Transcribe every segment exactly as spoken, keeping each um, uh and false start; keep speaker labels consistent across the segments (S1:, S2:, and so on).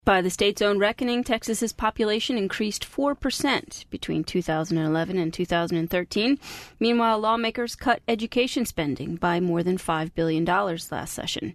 S1: By the state's own reckoning, Texas's population increased four percent between two thousand eleven and two thousand thirteen. Meanwhile, lawmakers cut education spending by more than five billion dollars last session.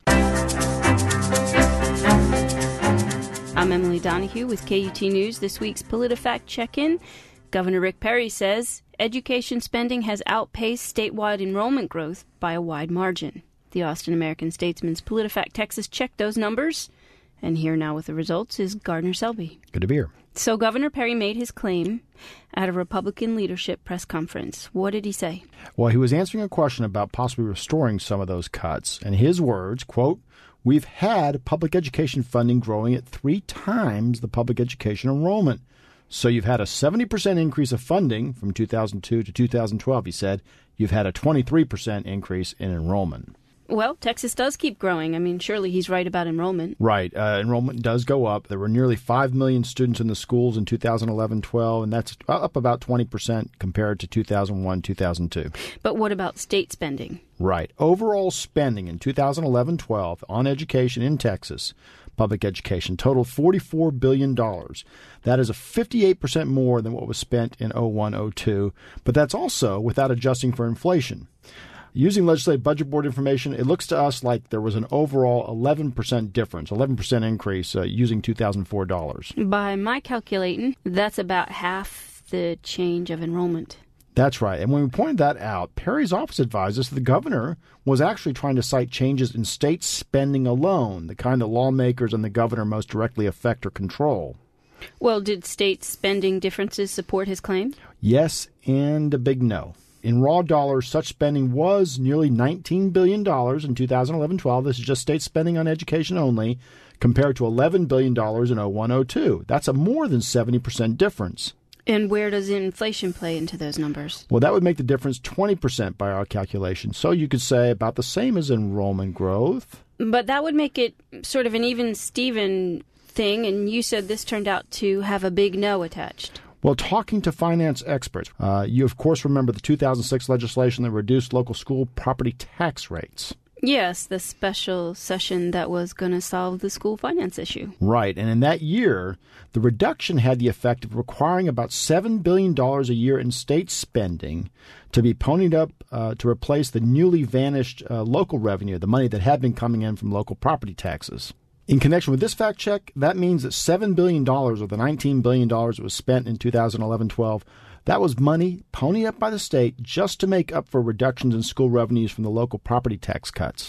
S1: I'm Emily Donahue with K U T News. This week's PolitiFact check-in. Governor Rick Perry says education spending has outpaced statewide enrollment growth by a wide margin. The Austin American-Statesman's PolitiFact Texas checked those numbers. And here now with the results is Gardner Selby.
S2: Good to be here.
S1: So Governor Perry made his claim at a Republican leadership press conference. What did he say?
S2: Well, he was answering a question about possibly restoring some of those cuts. And his words, quote, "We've had public education funding growing at three times the public education enrollment. So you've had a seventy percent increase of funding from two thousand two to two thousand twelve, he said. You've had a twenty-three percent increase in enrollment."
S1: Well, Texas does keep growing. I mean, surely he's right about enrollment.
S2: Right. Uh, enrollment does go up. There were nearly five million students in the schools in two thousand eleven twelve, and that's up about twenty percent compared to two thousand one two thousand two.
S1: But what about state spending?
S2: Right. Overall spending in two thousand eleven twelve on education in Texas, public education, totaled forty-four billion dollars. That is a fifty-eight percent more than what was spent in oh one oh two, but that's also without adjusting for inflation. Using Legislative Budget Board information, it looks to us like there was an overall eleven percent difference, eleven percent increase uh, using two thousand four dollars.
S1: By my calculating, that's about half the change of enrollment.
S2: That's right. And when we pointed that out, Perry's office advised us that the governor was actually trying to cite changes in state spending alone, the kind that lawmakers and the governor most directly affect or control.
S1: Well, did state spending differences support his claim?
S2: Yes, and a big no. In raw dollars, such spending was nearly nineteen billion dollars in two thousand eleven twelve. This is just state spending on education only, compared to eleven billion dollars in oh one oh two. That's a more than seventy percent difference.
S1: And where does inflation play into those numbers?
S2: Well, that would make the difference twenty percent by our calculation. So you could say about the same as enrollment growth.
S1: But that would make it sort of an even-Steven thing, and you said this turned out to have a big no attached.
S2: Well, talking to finance experts, uh, you, of course, remember the two thousand six legislation that reduced local school property tax rates.
S1: Yes, the special session that was going to solve the school finance issue.
S2: Right, and in that year, the reduction had the effect of requiring about seven billion dollars a year in state spending to be ponied up uh, to replace the newly vanished uh, local revenue, the money that had been coming in from local property taxes. In connection with this fact check, that means that seven billion dollars of the nineteen billion dollars that was spent in two thousand eleven twelve, that was money ponied up by the state just to make up for reductions in school revenues from the local property tax cuts.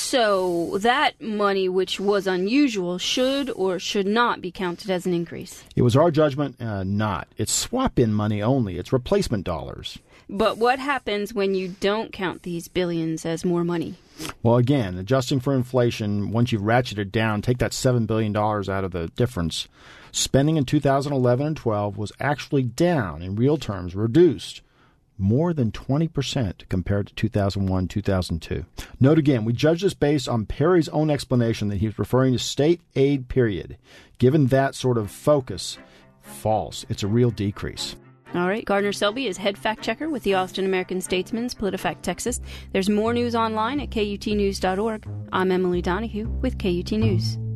S1: So that money, which was unusual, should or should not be counted as an increase?
S2: It was our judgment uh, not. It's swap-in money only. It's replacement dollars.
S1: But what happens when you don't count these billions as more money?
S2: Well, again, adjusting for inflation, once you've ratcheted down, take that seven billion dollars out of the difference. Spending in two thousand eleven and twelve was actually down, in real terms, reduced more than twenty percent compared to two thousand one two thousand two. Note again, we judge this based on Perry's own explanation that he was referring to state aid, period. Given that sort of focus, false. It's a real decrease.
S1: All right. Gardner Selby is head fact checker with the Austin American-Statesman's PolitiFact Texas. There's more news online at K U T news dot org. I'm Emily Donahue with K U T News.